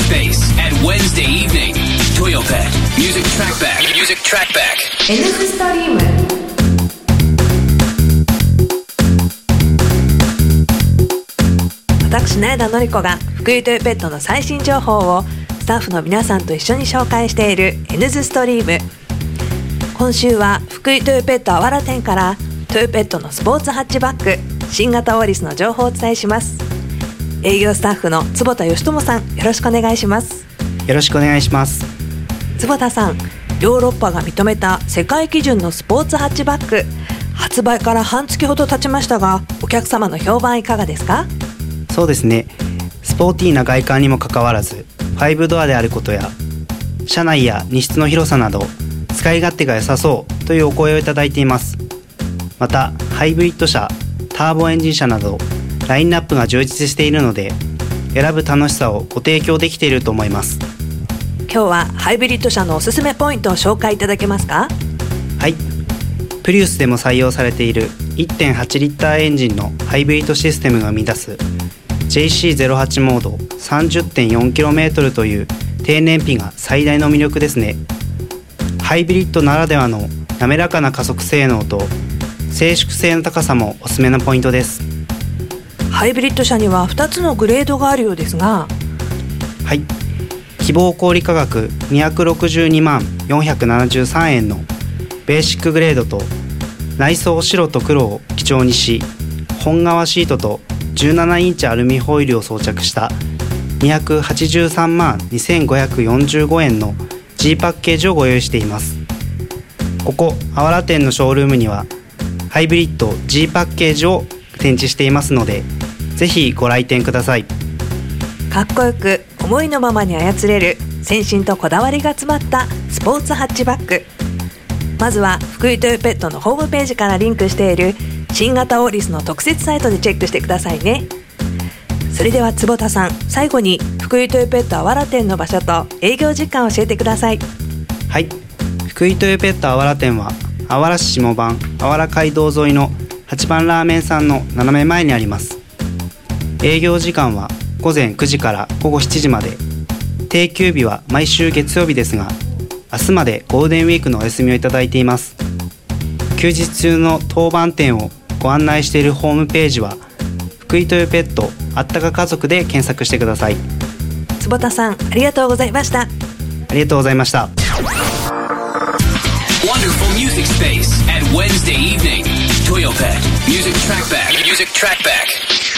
Space at Wednesday evening. Toyopet Music Trackback. Music Trackback. Nストリーム。私苗田のり子が福井トヨペットの最新情報をスタッフの皆さんと一緒に紹介している N ズストリーム。今週は福井トヨペットあわら店からトヨペットのスポーツハッチバック新型オーリスの情報をお伝えします。営業スタッフの坪田義友さん、よろしくお願いします。 よろしくお願いします。 坪田さん、ヨーロッパが認めた世界基準のスポーツハッチバック発売から半月ほど経ちましたが、お客様の評判いかがですか？ そうですね、スポーティーな外観にもかかわらず5ドアであることや車内や荷室の広さなど使い勝手が良さそうというお声をいただいています。またハイブリッド車、ターボエンジン車などラインナップが充実しているので選ぶ楽しさをご提供できていると思います。 今日はハイブリッド車のおすすめポイントを紹介いただけますか？ はい、プリウスでも採用されている 1.8 リッターエンジンのハイブリッドシステムが生み出す JC08 モード 30.4km という低燃費が最大の魅力ですね。ハイブリッドならではの滑らかな加速性能と静粛性の高さもおすすめのポイントです。 ハイブリッド車には2つのグレードがあるようですが、 はい、希望小売価格262万473円のベーシックグレードと内装白と黒を基調にし本革シートと17インチアルミホイルを装着した283万2545円の G パッケージをご用意しています。ここあわら店のショールームにはハイブリッド G パッケージを展示していますので、ぜひご来店ください。 かっこよく思いのままに操れる先進とこだわりが詰まったスポーツハッチバック。まずは福井トヨペットのホームページからリンクしている新型オーリスの特設サイトでチェックしてくださいね。それでは坪田さん、最後に福井トヨペットあわら店の場所と営業時間を教えてください。 はい、福井トヨペットあわら店はあわら市下番あわら街道沿いの8番ラーメンさんの斜め前にあります。営業時間は午前9時から午後7時まで、定休日は毎週月曜日ですが、明日までゴールデンウィークのお休みをいただいています。休日中の当番店をご案内しているホームページは福井トヨペットあったか家族で検索してください。 坪田さん、ありがとうございました。 ありがとうございました。 Wonderful Music Space at Wednesday evening. Toyopet Music Trackback. Music Trackback.